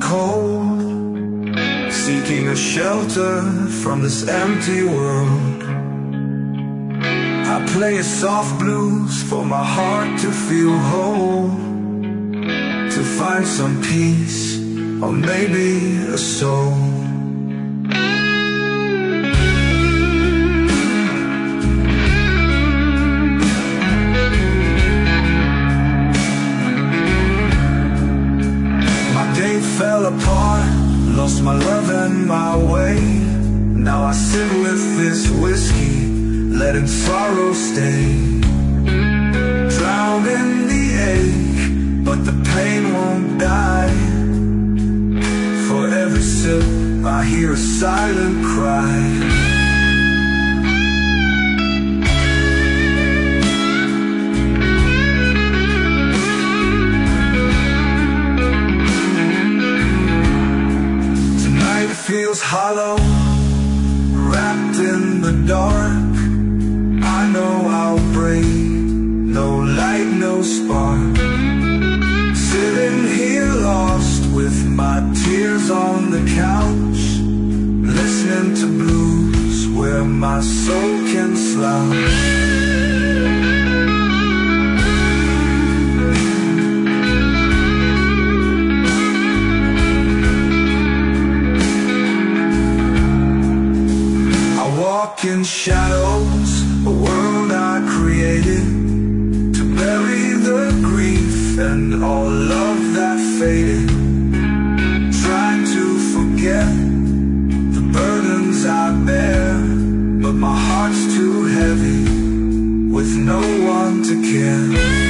cold, seeking a shelter from this empty world. I play a soft blues for my heart to feel whole, to find some peace, or maybe a soul. My day fell apart, lost my love and my way. Now I sit with this whiskey, letting sorrow stay. Drown in the ache, but the pain won't die. For every sip I hear a silent cry. Tonight feels hollow, wrapped in the dark. I know I'll break, no light, no spark. Sitting here lost with my tears on the couch, listening to blues where my soul can slouch. I walk in shadows, a world I created, to bury the grief and all love that faded. Trying to forget the burdens I bear, but my heart's too heavy with no one to care.